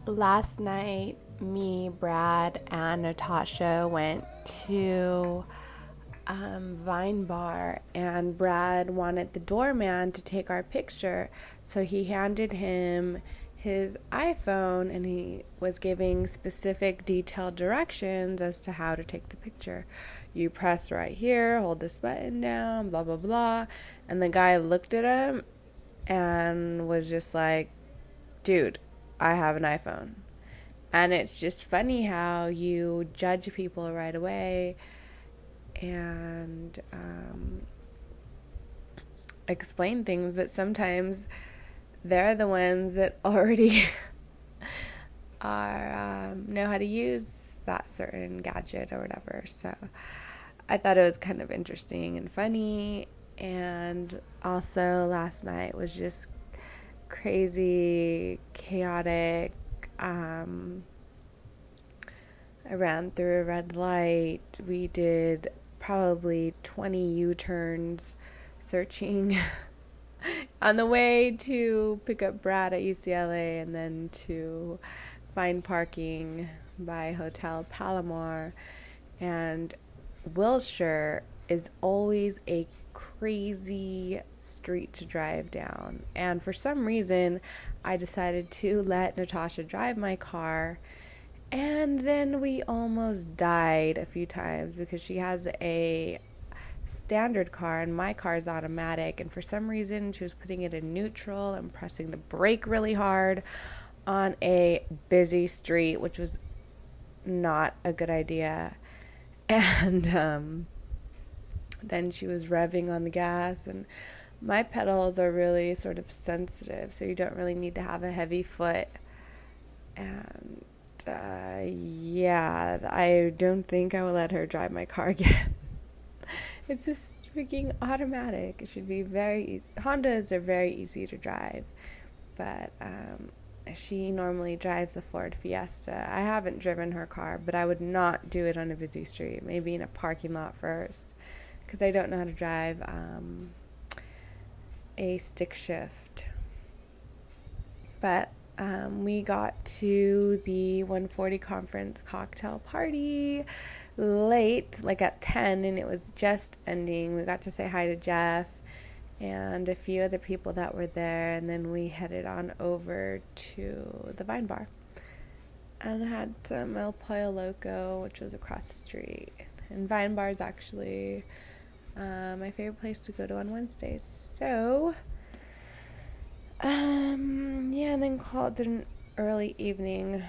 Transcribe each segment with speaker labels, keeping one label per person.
Speaker 1: Last night, me, Brad, and Natasha went to Vine Bar, and Brad wanted the doorman to take our picture, so he handed him his iPhone and he was giving specific detailed directions as to how to take the picture. You press right here, hold this button down, blah blah blah. And the guy looked at him and was just like, dude, I have an iPhone. And it's just funny how you judge people right away and explain things, but sometimes they're the ones that already are know how to use that certain gadget or whatever. So I thought it was kind of interesting and funny. And also last night was just crazy, chaotic. I ran through a red light. We did probably 20 U-turns searching on the way to pick up Brad at UCLA and then to find parking by Hotel Palomar. And Wilshire is always a crazy street to drive down. And for some reason, I decided to let Natasha drive my car. And then we almost died a few times because she has a standard car and my car is automatic. And for some reason, she was putting it in neutral and pressing the brake really hard on a busy street, which was not a good idea. And then she was revving on the gas, and my pedals are really sort of sensitive, so you don't really need to have a heavy foot. And yeah, I don't think I will let her drive my car again. It's just freaking automatic. It should be very easy. Hondas are very easy to drive, but she normally drives a Ford Fiesta. I haven't driven her car, but I would not do it on a busy street. Maybe in a parking lot first, because I don't know how to drive a stick shift. But we got to the 140 conference cocktail party late, like at 10, and it was just ending. We got to say hi to Jeff and a few other people that were there, and then we headed on over to the Vine Bar and had some El Pollo Loco, which was across the street. And Vine Bar is actually my favorite place to go to on Wednesdays. So yeah, and then called it an early evening,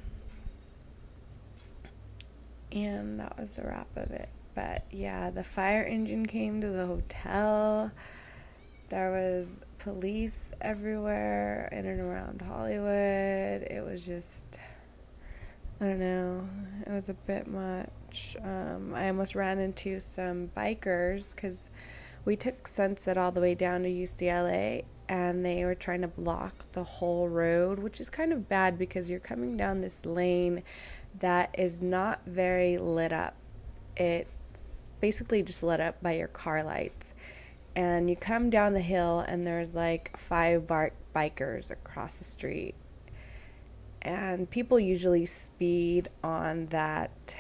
Speaker 1: and that was the wrap of it. But yeah, the fire engine came to the hotel. There was police everywhere in and around Hollywood. It was just, I don't know, it was a bit much. I almost ran into some bikers because we took Sunset all the way down to UCLA, and they were trying to block the whole road, which is kind of bad because you're coming down this lane that is not very lit up. It's basically just lit up by your car lights. And you come down the hill and there's like 5 bikers across the street. And people usually speed on that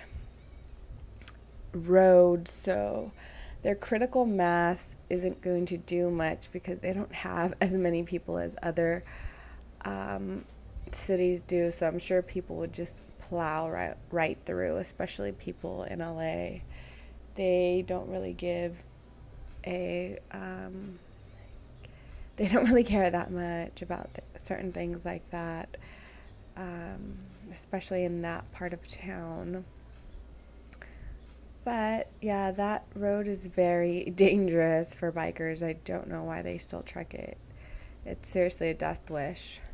Speaker 1: road, so their critical mass isn't going to do much because they don't have as many people as other cities do. So I'm sure people would just plow right through, especially people in LA. They don't really give they don't really care that much about certain things like that, especially in that part of town. But yeah, that road is very dangerous for bikers. I don't know why they still trek it. It's seriously a death wish.